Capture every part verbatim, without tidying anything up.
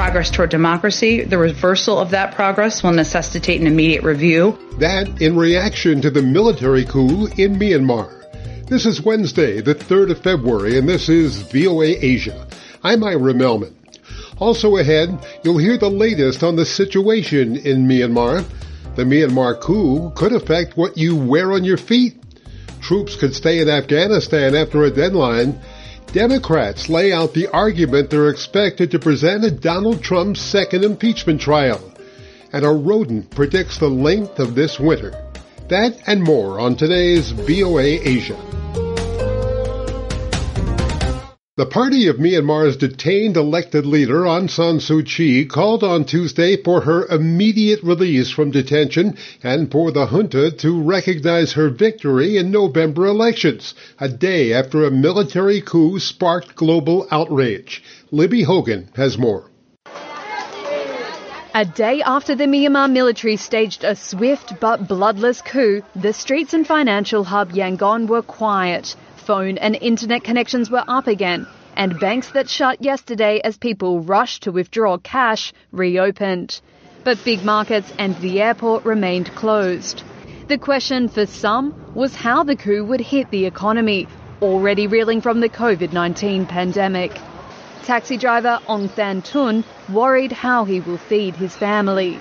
progress toward democracy. The reversal of that progress will necessitate an immediate review. That in reaction to the military coup in Myanmar. This is Wednesday, the third of February, and this is V O A Asia. I'm Ira Melman. Also ahead, you'll hear the latest on the situation in Myanmar. The Myanmar coup could affect what you wear on your feet. Troops could stay in Afghanistan after a deadline. Democrats lay out the argument they're expected to present at Donald Trump's second impeachment trial. And a rodent predicts the length of this winter. That and more on today's V O A Asia. The party of Myanmar's detained elected leader Aung San Suu Kyi called on Tuesday for her immediate release from detention and for the junta to recognize her victory in November elections, a day after a military coup sparked global outrage. Libby Hogan has more. A day after the Myanmar military staged a swift but bloodless coup, the streets and financial hub Yangon were quiet. Phone and internet connections were up again, and banks that shut yesterday as people rushed to withdraw cash reopened. But big markets and the airport remained closed. The question for some was how the coup would hit the economy, already reeling from the covid nineteen pandemic. Taxi driver Ong Than Tun worried how he will feed his family.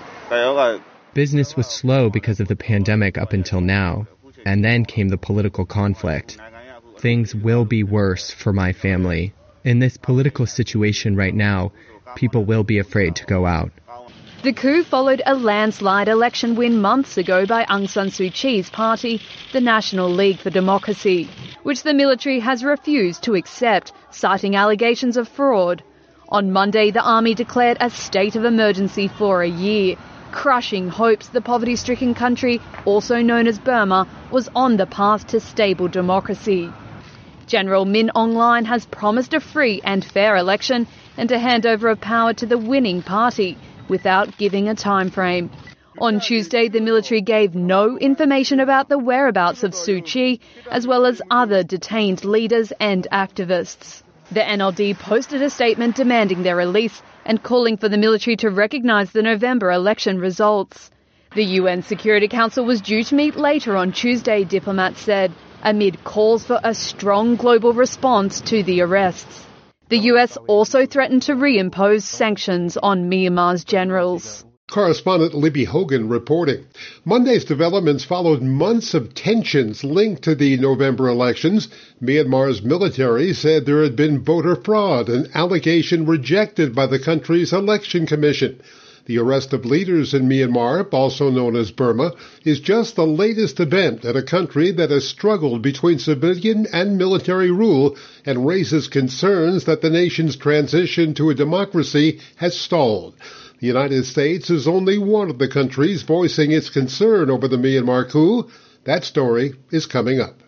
Business was slow because of the pandemic up until now, and then came the political conflict. Things will be worse for my family. In this political situation right now, people will be afraid to go out. The coup followed a landslide election win months ago by Aung San Suu Kyi's party, the National League for Democracy, which the military has refused to accept, citing allegations of fraud. On Monday, the army declared a state of emergency for a year, crushing hopes the poverty-stricken country, also known as Burma, was on the path to stable democracy. General Min Aung Hlaing has promised a free and fair election and a handover of power to the winning party without giving a time frame. On Tuesday, the military gave no information about the whereabouts of Suu Kyi, as well as other detained leaders and activists. The N L D posted a statement demanding their release and calling for the military to recognise the November election results. The U N Security Council was due to meet later on Tuesday, diplomats said, amid calls for a strong global response to the arrests. The U S also threatened to reimpose sanctions on Myanmar's generals. Correspondent Libby Hogan reporting. Monday's developments followed months of tensions linked to the November elections. Myanmar's military said there had been voter fraud, an allegation rejected by the country's election commission. The arrest of leaders in Myanmar, also known as Burma, is just the latest event at a country that has struggled between civilian and military rule and raises concerns that the nation's transition to a democracy has stalled. The United States is only one of the countries voicing its concern over the Myanmar coup. That story is coming up.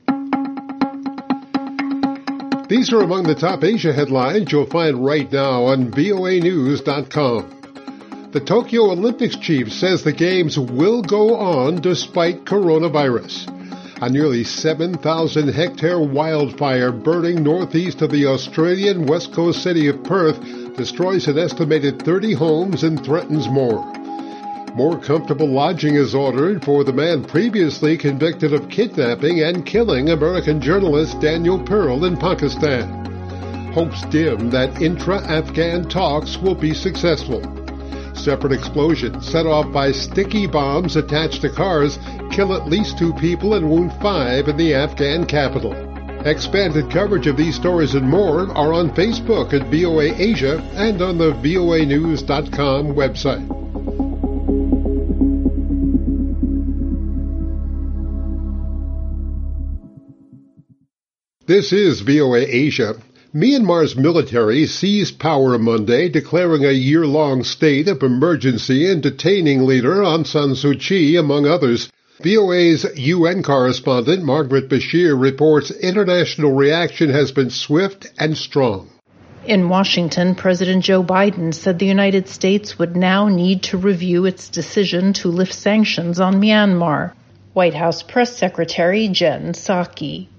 These are among the top Asia headlines you'll find right now on V O A news dot com. The Tokyo Olympics chief says the Games will go on despite coronavirus. A nearly seven thousand hectare wildfire burning northeast of the Australian west coast city of Perth destroys an estimated thirty homes and threatens more. More comfortable lodging is ordered for the man previously convicted of kidnapping and killing American journalist Daniel Pearl in Pakistan. Hopes dim that intra-Afghan talks will be successful. Separate explosions set off by sticky bombs attached to cars kill at least two people and wound five in the Afghan capital. Expanded coverage of these stories and more are on Facebook at V O A Asia and on the V O A news dot com website. This is V O A Asia. Myanmar's military seized power Monday, declaring a year-long state of emergency and detaining leader Aung San Suu Kyi, among others. V O A's U N correspondent Margaret Bashir reports international reaction has been swift and strong. In Washington, President Joe Biden said the United States would now need to review its decision to lift sanctions on Myanmar. White House Press Secretary Jen Psaki.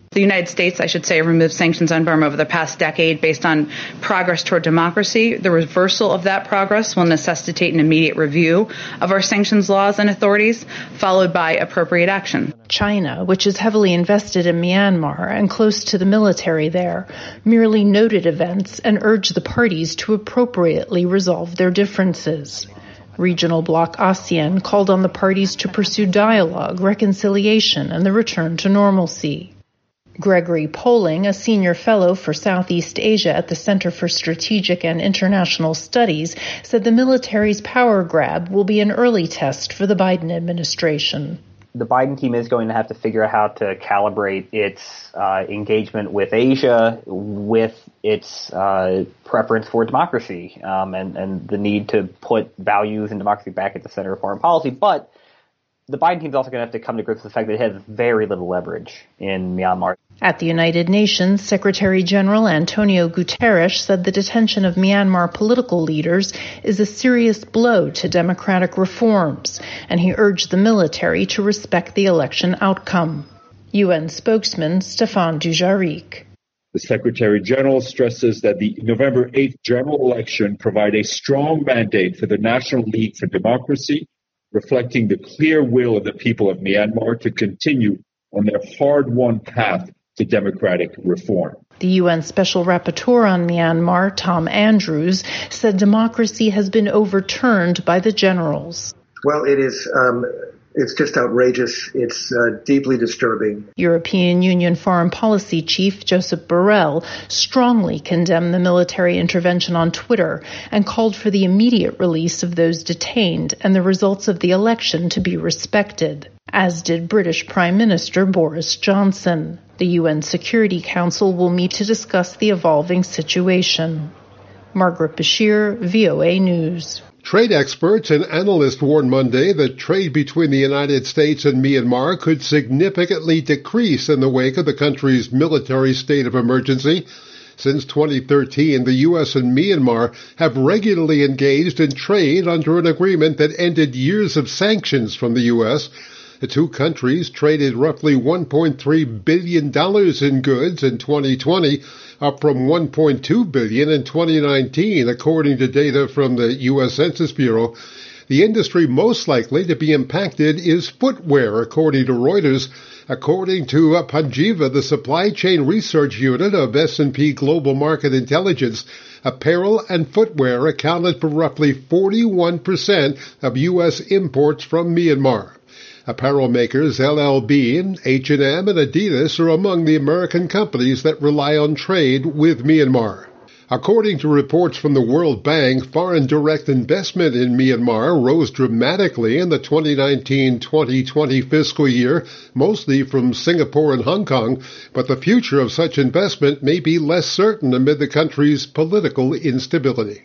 The United States, I should say, removed sanctions on Burma over the past decade based on progress toward democracy. The reversal of that progress will necessitate an immediate review of our sanctions laws and authorities, followed by appropriate action. China, which is heavily invested in Myanmar and close to the military there, merely noted events and urged the parties to appropriately resolve their differences. Regional bloc ASEAN called on the parties to pursue dialogue, reconciliation, and the return to normalcy. Gregory Poling, a senior fellow for Southeast Asia at the Center for Strategic and International Studies, said the military's power grab will be an early test for the Biden administration. The Biden team is going to have to figure out how to calibrate its uh, engagement with Asia with its uh, preference for democracy um, and, and the need to put values and democracy back at the center of foreign policy. But the Biden team is also going to have to come to grips with the fact that it has very little leverage in Myanmar. At the United Nations, Secretary General Antonio Guterres said the detention of Myanmar political leaders is a serious blow to democratic reforms, and he urged the military to respect the election outcome. U N spokesman Stéphane Dujarric. The Secretary General stresses that the November eighth general election provide a strong mandate for the National League for Democracy, reflecting the clear will of the people of Myanmar to continue on their hard-won path to democratic reform. The U N Special Rapporteur on Myanmar, Tom Andrews, said democracy has been overturned by the generals. Well, it is um, it's just outrageous. It's uh, deeply disturbing. European Union Foreign Policy Chief Josep Borrell strongly condemned the military intervention on Twitter and called for the immediate release of those detained and the results of the election to be respected, as did British Prime Minister Boris Johnson. The U N Security Council will meet to discuss the evolving situation. Margaret Bashir, V O A News. Trade experts and analysts warned Monday that trade between the United States and Myanmar could significantly decrease in the wake of the country's military state of emergency. Since twenty thirteen, the U S and Myanmar have regularly engaged in trade under an agreement that ended years of sanctions from the U S. The two countries traded roughly one point three billion dollars in goods in twenty twenty, up from one point two billion dollars in twenty nineteen, according to data from the U S Census Bureau. The industry most likely to be impacted is footwear, according to Reuters. According to Panjiva, the supply chain research unit of S and P Global Market Intelligence, apparel and footwear accounted for roughly forty-one percent of U S imports from Myanmar. Apparel makers L L B, H and M, and Adidas are among the American companies that rely on trade with Myanmar. According to reports from the World Bank, foreign direct investment in Myanmar rose dramatically in the twenty nineteen twenty twenty fiscal year, mostly from Singapore and Hong Kong, but the future of such investment may be less certain amid the country's political instability.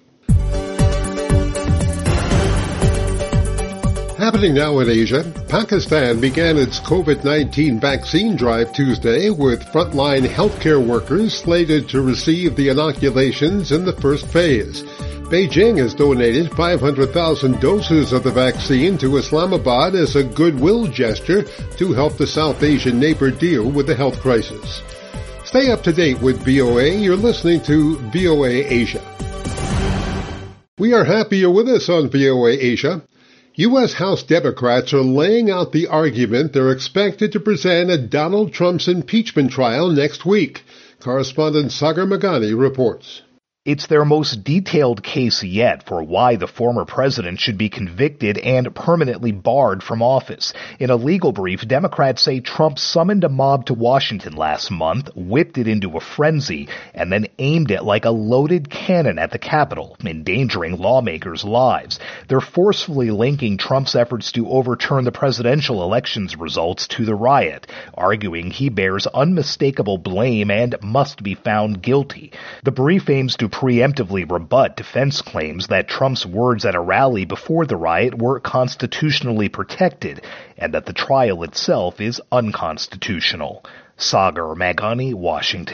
Happening now in Asia, Pakistan began its COVID nineteen vaccine drive Tuesday with frontline healthcare workers slated to receive the inoculations in the first phase. Beijing has donated five hundred thousand doses of the vaccine to Islamabad as a goodwill gesture to help the South Asian neighbor deal with the health crisis. Stay up to date with V O A. You're listening to V O A Asia. We are happy you're with us on V O A Asia. U S. House Democrats are laying out the argument they're expected to present at Donald Trump's impeachment trial next week. Correspondent Sagar Meghani reports. It's their most detailed case yet for why the former president should be convicted and permanently barred from office. In a legal brief, Democrats say Trump summoned a mob to Washington last month, whipped it into a frenzy, and then aimed it like a loaded cannon at the Capitol, endangering lawmakers' lives. They're forcefully linking Trump's efforts to overturn the presidential election's results to the riot, arguing he bears unmistakable blame and must be found guilty. The brief aims to preemptively rebut defense claims that Trump's words at a rally before the riot were constitutionally protected and that the trial itself is unconstitutional. Sagar Meghani, Washington.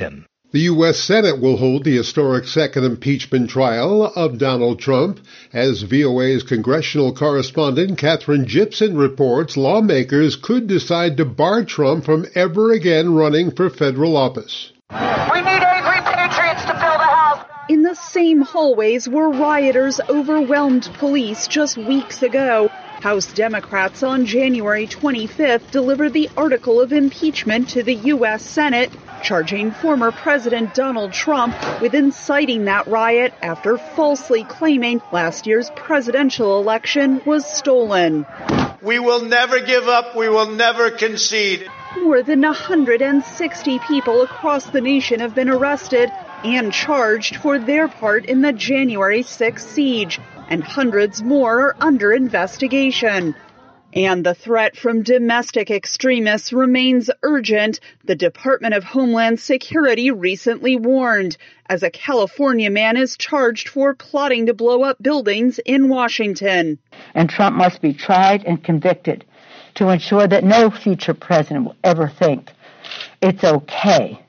The U S Senate will hold the historic second impeachment trial of Donald Trump. As V O A's congressional correspondent Katherine Gypson reports, lawmakers could decide to bar Trump from ever again running for federal office. We need angry patriots to fill the House. In the same hallways where rioters overwhelmed police just weeks ago, House Democrats on January twenty-fifth delivered the article of impeachment to the U S Senate, charging former President Donald Trump with inciting that riot after falsely claiming last year's presidential election was stolen. We will never give up. We will never concede. More than one hundred sixty people across the nation have been arrested and charged for their part in the January sixth siege, and hundreds more are under investigation. And the threat from domestic extremists remains urgent, the Department of Homeland Security recently warned, as a California man is charged for plotting to blow up buildings in Washington. And Trump must be tried and convicted to ensure that no future president will ever think it's okay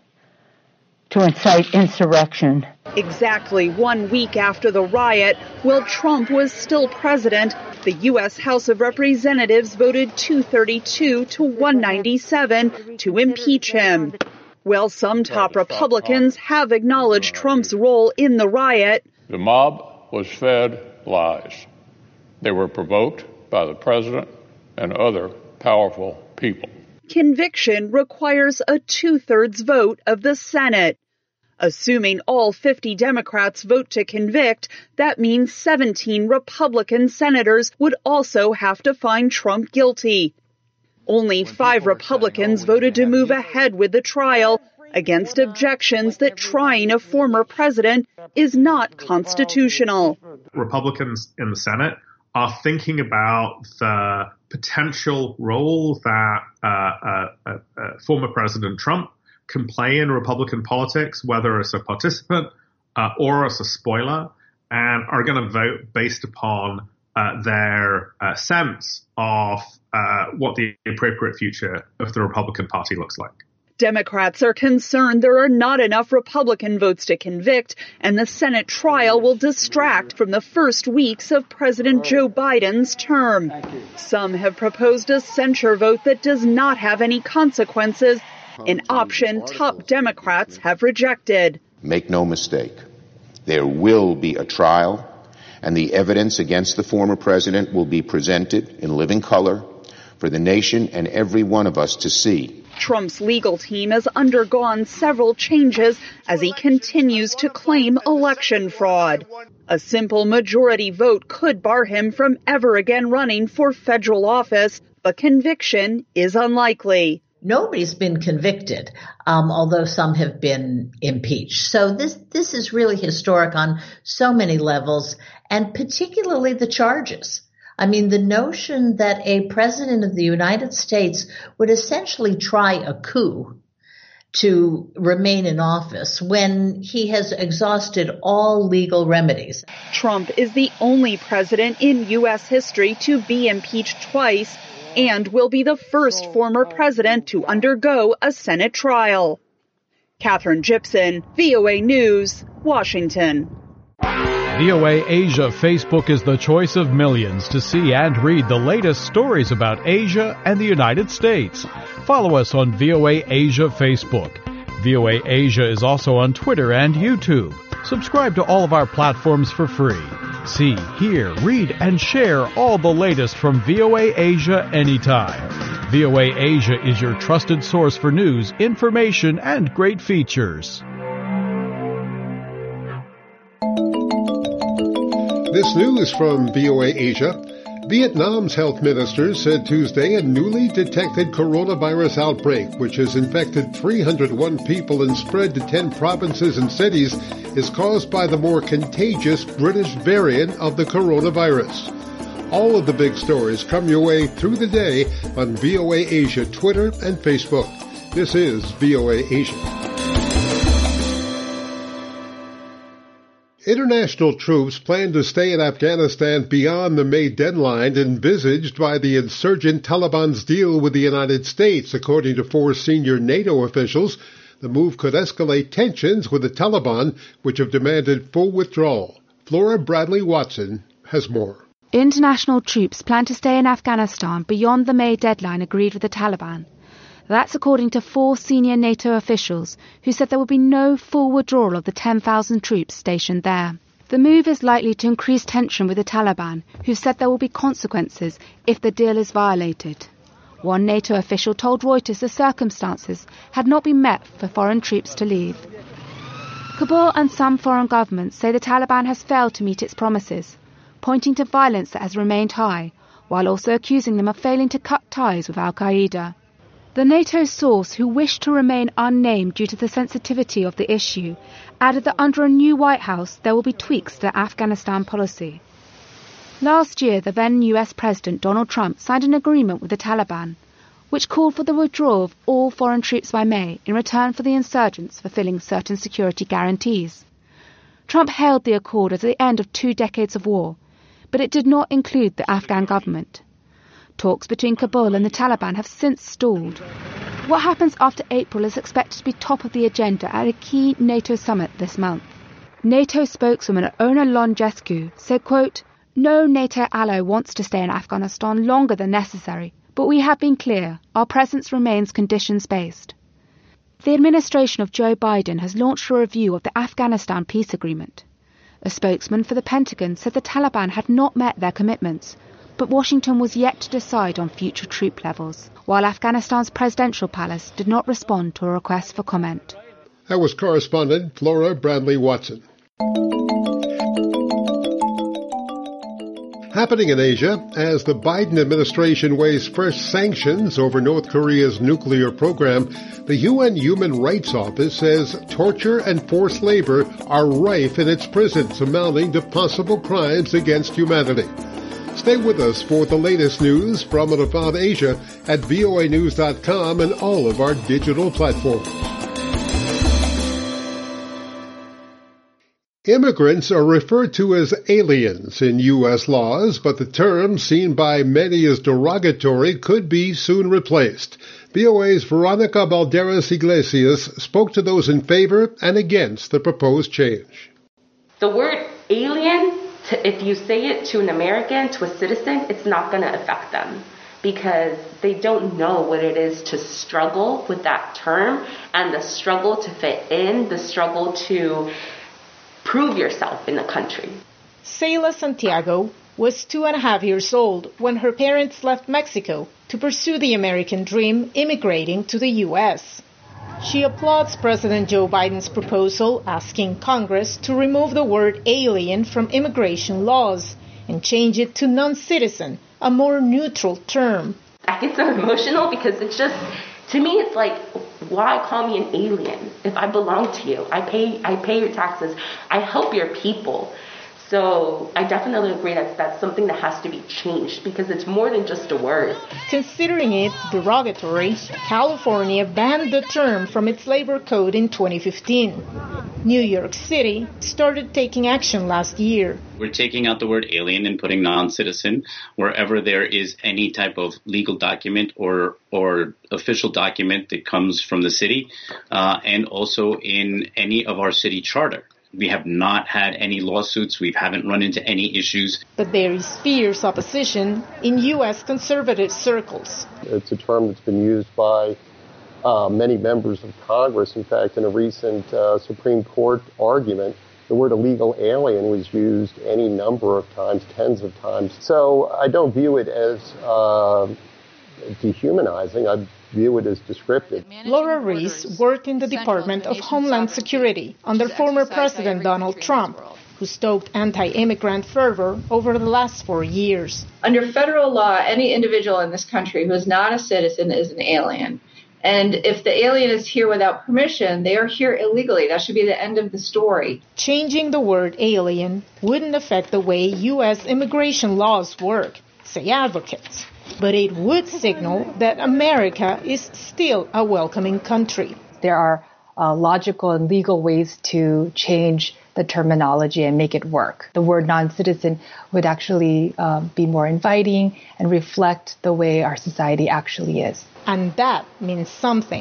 to incite insurrection. Exactly one week after the riot, while Trump was still president, the U S House of Representatives voted two thirty-two to one ninety-seven to impeach him. Well, some top Republicans have acknowledged Trump's role in the riot. The mob was fed lies. They were provoked by the president and other powerful people. Conviction requires a two-thirds vote of the Senate. Assuming all fifty Democrats vote to convict, that means seventeen Republican senators would also have to find Trump guilty. Only five Republicans voted to move ahead with the trial against objections that trying a former president is not constitutional. Republicans in the Senate are thinking about the potential role that uh, uh, uh, uh, former President Trump can play in Republican politics, whether as a participant uh, or as a spoiler, and are going to vote based upon uh, their uh, sense of uh, what the appropriate future of the Republican Party looks like. Democrats are concerned there are not enough Republican votes to convict, and the Senate trial will distract from the first weeks of President Joe Biden's term. Some have proposed a censure vote that does not have any consequences, an option top Democrats have rejected. Make no mistake, there will be a trial, and the evidence against the former president will be presented in living color for the nation and every one of us to see. Trump's legal team has undergone several changes as he continues to claim election fraud. A simple majority vote could bar him from ever again running for federal office, but conviction is unlikely. Nobody's been convicted, um, although some have been impeached. So this this is really historic on so many levels, and particularly the charges. I mean, the notion that a president of the United States would essentially try a coup to remain in office when he has exhausted all legal remedies. Trump is the only president in U S history to be impeached twice, and will be the first former president to undergo a Senate trial. Katherine Gypson, V O A News, Washington. V O A Asia Facebook is the choice of millions to see and read the latest stories about Asia and the United States. Follow us on V O A Asia Facebook. V O A Asia is also on Twitter and YouTube. Subscribe to all of our platforms for free. See, hear, read, and share all the latest from V O A Asia anytime. V O A Asia is your trusted source for news, information, and great features. This news from V O A Asia. Vietnam's health minister said Tuesday a newly detected coronavirus outbreak, which has infected three hundred one people and spread to ten provinces and cities, is caused by the more contagious British variant of the coronavirus. All of the big stories come your way through the day on V O A Asia Twitter and Facebook. This is V O A Asia. International troops plan to stay in Afghanistan beyond the May deadline envisaged by the insurgent Taliban's deal with the United States, according to four senior NATO officials. The move could escalate tensions with the Taliban, which have demanded full withdrawal. Flora Bradley Watson has more. International troops plan to stay in Afghanistan beyond the May deadline agreed with the Taliban. That's according to four senior NATO officials who said there will be no full withdrawal of the ten thousand troops stationed there. The move is likely to increase tension with the Taliban, who said there will be consequences if the deal is violated. One NATO official told Reuters the circumstances had not been met for foreign troops to leave. Kabul and some foreign governments say the Taliban has failed to meet its promises, pointing to violence that has remained high, while also accusing them of failing to cut ties with al-Qaeda. The NATO source, who wished to remain unnamed due to the sensitivity of the issue, added that under a new White House there will be tweaks to the Afghanistan policy. Last year, the then U S President Donald Trump signed an agreement with the Taliban, which called for the withdrawal of all foreign troops by May in return for the insurgents fulfilling certain security guarantees. Trump hailed the accord as the end of two decades of war, but it did not include the Afghan government. Talks between Kabul and the Taliban have since stalled. What happens after April is expected to be top of the agenda at a key NATO summit this month. NATO spokeswoman Ona Longescu said, quote, "No NATO ally wants to stay in Afghanistan longer than necessary, but we have been clear, our presence remains conditions-based." The administration of Joe Biden has launched a review of the Afghanistan peace agreement. A spokesman for the Pentagon said the Taliban had not met their commitments, but Washington was yet to decide on future troop levels, while Afghanistan's presidential palace did not respond to a request for comment. That was correspondent Flora Bradley Watson. Happening in Asia, as the Biden administration weighs fresh sanctions over North Korea's nuclear program, the U N Human Rights Office says torture and forced labor are rife in its prisons, amounting to possible crimes against humanity. Stay with us for the latest news from and about Asia at V O A news dot com and all of our digital platforms. Immigrants are referred to as aliens in U S laws, but the term, seen by many as derogatory, could be soon replaced. V O A's Veronica Balderas Iglesias spoke to those in favor and against the proposed change. The word alien, if you say it to an American, to a citizen, it's not going to affect them because they don't know what it is to struggle with that term and the struggle to fit in, the struggle to prove yourself in the country. Seila Santiago was two and a half years old when her parents left Mexico to pursue the American dream, immigrating to the U S. She applauds President Joe Biden's proposal asking Congress to remove the word alien from immigration laws and change it to non-citizen, a more neutral term. I get so emotional because it's just, to me, it's like, why call me an alien if I belong to you? I pay I pay your taxes. I help your people. So I definitely agree that that's something that has to be changed because it's more than just a word. Considering it derogatory, California banned the term from its labor code in twenty fifteen. New York City started taking action last year. We're taking out the word alien and putting non-citizen wherever there is any type of legal document or or official document that comes from the city, uh, and also in any of our city charter. We have not had any lawsuits. We haven't run into any issues. But there is fierce opposition in U S conservative circles. It's a term that's been used by uh, many members of Congress. In fact, in a recent uh, Supreme Court argument, the word illegal alien was used any number of times, tens of times. So I don't view it as uh, dehumanizing. I view it as descriptive. Laura Reese worked in the Department of Homeland Security under former President Donald Trump, who stoked anti-immigrant fervor over the last four years. Under federal law, any individual in this country who is not a citizen is an alien. And if the alien is here without permission, they are here illegally. That should be the end of the story. Changing the word alien wouldn't affect the way U S immigration laws work, say advocates. But it would signal that America is still a welcoming country. There are uh, logical and legal ways to change the terminology and make it work. The word non-citizen would actually uh, be more inviting and reflect the way our society actually is. And that means something.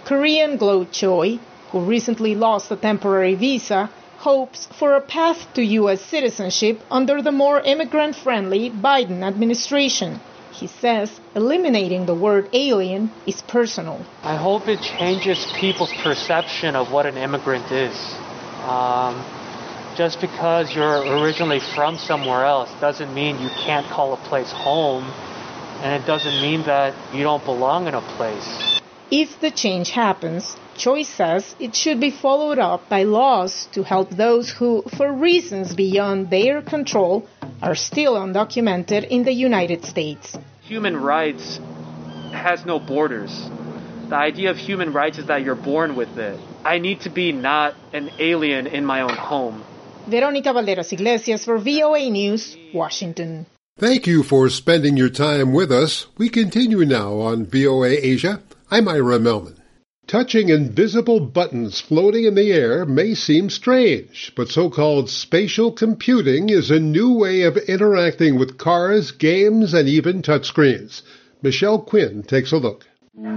Korean Glo Choi, who recently lost a temporary visa, hopes for a path to U S citizenship under the more immigrant-friendly Biden administration. He says eliminating the word alien is personal. I hope it changes people's perception of what an immigrant is. Um, just because you're originally from somewhere else doesn't mean you can't call a place home, and it doesn't mean that you don't belong in a place. If the change happens, Choi says it should be followed up by laws to help those who, for reasons beyond their control, are still undocumented in the United States. Human rights has no borders. The idea of human rights is that you're born with it. I need to be not an alien in my own home. Veronica Valderas Iglesias for V O A News, Washington. Thank you for spending your time with us. We continue now on V O A Asia. I'm Ira Melman. Touching invisible buttons floating in the air may seem strange, but so-called spatial computing is a new way of interacting with cars, games, and even touchscreens. Michelle Quinn takes a look.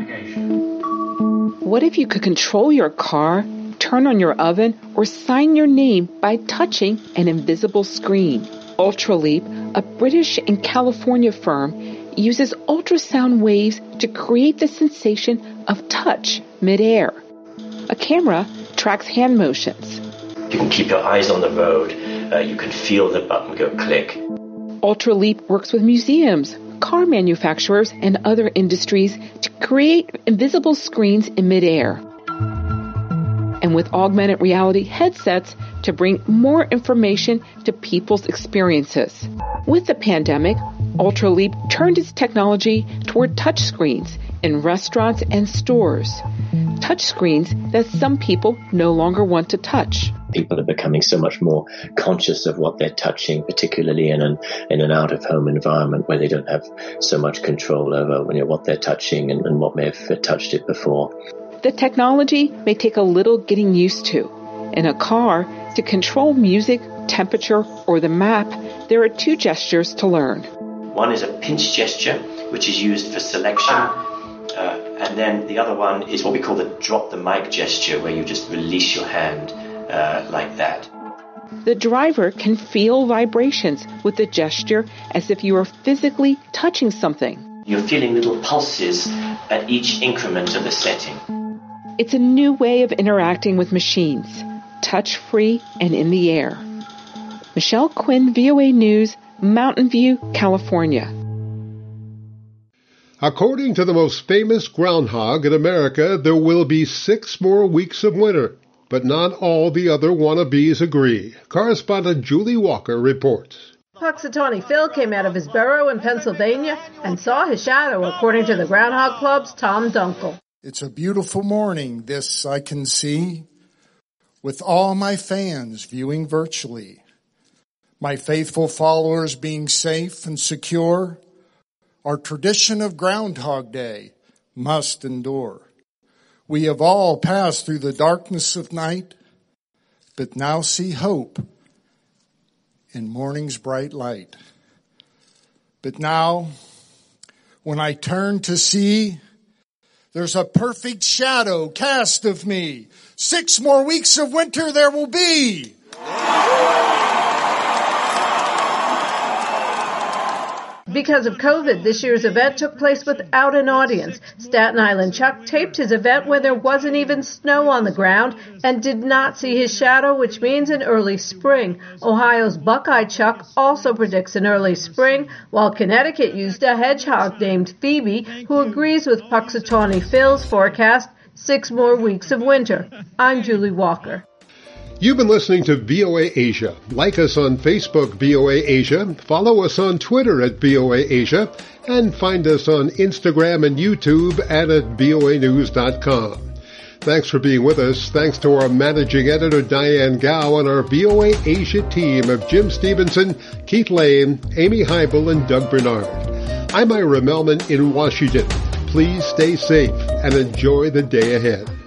What if you could control your car, turn on your oven, or sign your name by touching an invisible screen? Ultraleap, a British and California firm, uses ultrasound waves to create the sensation of touch midair. A camera tracks hand motions. You can keep your eyes on the road. Uh, you can feel the button go click. Ultraleap works with museums, car manufacturers, and other industries to create invisible screens in midair. And with augmented reality headsets to bring more information to people's experiences. With the pandemic, Ultraleap turned its technology toward touchscreens in restaurants and stores. Touchscreens that some people no longer want to touch. People are becoming so much more conscious of what they're touching, particularly in an in an out-of-home environment where they don't have so much control over, you know, what they're touching and, and what may have touched it before. The technology may take a little getting used to. In a car, to control music, temperature, or the map, there are two gestures to learn. One is a pinch gesture, which is used for selection. Uh, and then the other one is what we call the drop the mic gesture, where you just release your hand uh, like that. The driver can feel vibrations with the gesture as if you are physically touching something. You're feeling little pulses at each increment of the setting. It's a new way of interacting with machines, touch-free and in the air. Michelle Quinn, V O A News, Mountain View, California. According to the most famous groundhog in America, there will be six more weeks of winter, but not all the other wannabes agree. Correspondent Julie Walker reports. Punxsutawney Phil came out of his burrow in Pennsylvania and saw his shadow, according to the Groundhog Club's Tom Dunkel. It's a beautiful morning, this I can see, with all my fans viewing virtually. My faithful followers being safe and secure, our tradition of Groundhog Day must endure. We have all passed through the darkness of night, but now see hope in morning's bright light. But now, when I turn to see, there's a perfect shadow cast of me. Six more weeks of winter there will be. Because of COVID, this year's event took place without an audience. Staten Island Chuck taped his event where there wasn't even snow on the ground and did not see his shadow, which means an early spring. Ohio's Buckeye Chuck also predicts an early spring, while Connecticut used a hedgehog named Phoebe, who agrees with Punxsutawney Phil's forecast, six more weeks of winter. I'm Julie Walker. You've been listening to V O A Asia. Like us on Facebook, V O A Asia. Follow us on Twitter at V O A Asia. And find us on Instagram and YouTube and at V O A news dot com. Thanks for being with us. Thanks to our managing editor, Diane Gow, and our V O A Asia team of Jim Stevenson, Keith Lane, Amy Heibel, and Doug Bernard. I'm Ira Melman in Washington. Please stay safe and enjoy the day ahead.